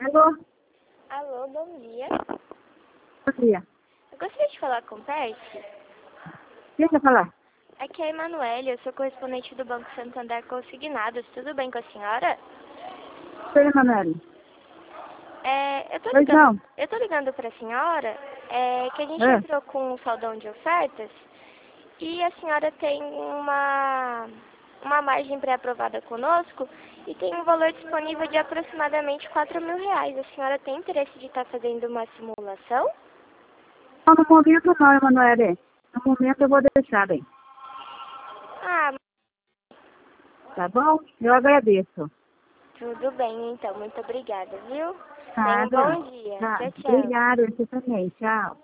Alô? Alô, bom dia. Bom dia. Eu gostaria de falar com o Percy. Quem quer falar? Aqui é a Emanuele, eu sou correspondente do Banco Santander Consignados. Tudo bem com a senhora? Sou Emanuele. Pois não. Eu tô ligando pra senhora, que a gente É. entrou com um saldão de ofertas e a senhora tem uma margem pré-aprovada conosco e tem um valor disponível de aproximadamente R$ 4.000. A senhora tem interesse de estar fazendo uma simulação? Não, no momento não, Emanuele. No momento eu vou deixar bem. Ah, Tá bom? Eu agradeço. tudo bem então, muito obrigada, viu? Tenha um Nada. bom dia. Tá. Tchau, tchau. Obrigada, você também. Tchau.